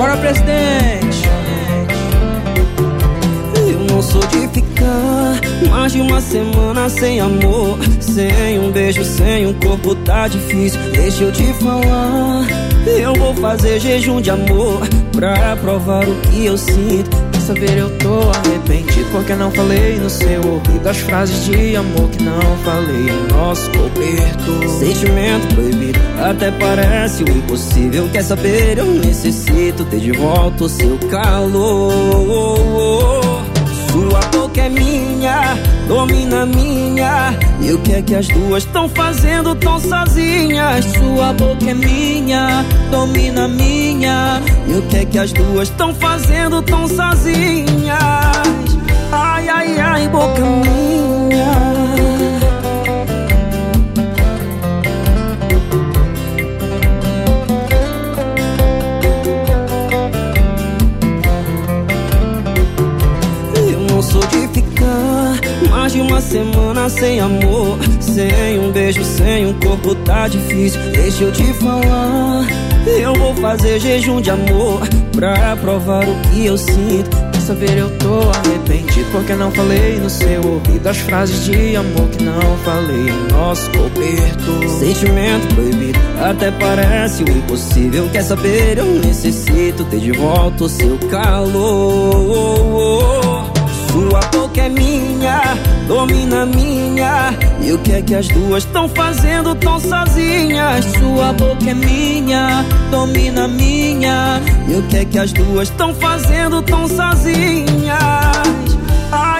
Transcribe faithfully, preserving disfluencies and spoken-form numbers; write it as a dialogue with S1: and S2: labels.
S1: Bora, presidente.
S2: Eu não sou de ficar mais de uma semana sem amor, sem um beijo, sem um corpo, tá difícil. Deixa eu te falar, eu vou fazer jejum de amor pra provar o que eu sinto.
S1: Quer saber, eu tô arrependido porque não falei no seu ouvido as frases de amor que não falei em nosso coberto.
S2: Sentimento proibido, até parece o impossível. Quer saber, eu necessito ter de volta o seu calor. Sua boca é minha, domina minha. E o que é que as duas estão fazendo tão sozinhas?
S1: Sua boca é minha, domina minha.
S2: E o que é que as duas estão fazendo tão sozinhas? Ai, ai, ai, boca minha. Não sou de ficar mais de uma semana sem amor, sem um beijo, sem um corpo, tá difícil. Deixa eu te falar, eu vou fazer jejum de amor pra provar o que eu sinto.
S1: Quer saber, eu tô arrependido porque não falei no seu ouvido as frases de amor que não falei em nosso coberto.
S2: Sentimento proibido, até parece o impossível. Quer saber, eu necessito ter de volta o seu calor. Sua boca é minha, domina minha. E o que é que as duas estão fazendo tão sozinhas?
S1: Sua boca é minha, domina minha.
S2: E o que é que as duas estão fazendo tão sozinhas? Ai,